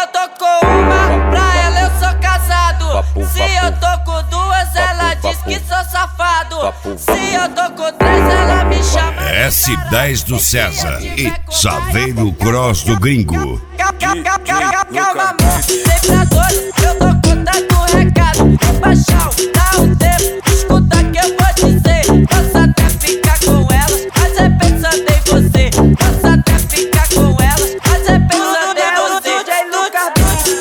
eu tô com uma, pra ela eu sou casado. Se eu tô com duas, ela diz que sou safado. Se eu tô com três, ela me chama S10 do César e Chaveiro Cross do Gringo. Calma, amor, sempre a dor, eu tô contando recado. Baixão, dá um tempo, escuta que eu vou dizer. Posso até ficar com elas, mas é pensando em você. Posso até ficar com elas, mas é pensando em você. DJ Lucas,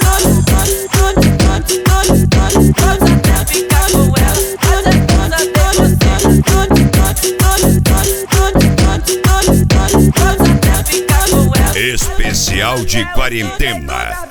posso até ficar com elas, mas é pensando em você. Posso até ficar com elas. Especial de quarentena.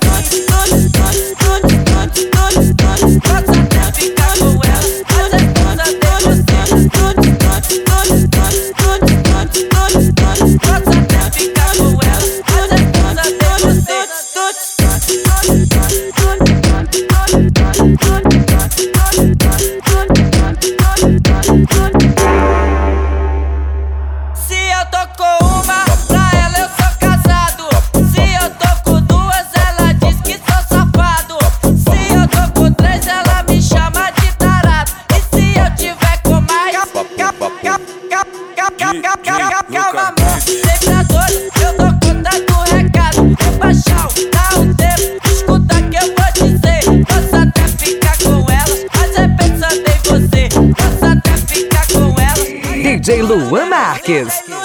Se eu tô com uma, pra ela eu sou casado. Se eu tô com duas, ela diz que sou safado. Se eu tô com três, ela me chama de tarado. E se eu tiver com mais, calma, amor, sempre a dor, eu tô contando recado. Baixão, dá um tempo, escuta que eu vou dizer. Posso até ficar com elas, mas é pensando em você. Posso até ficar com elas. DJ Luan Marques.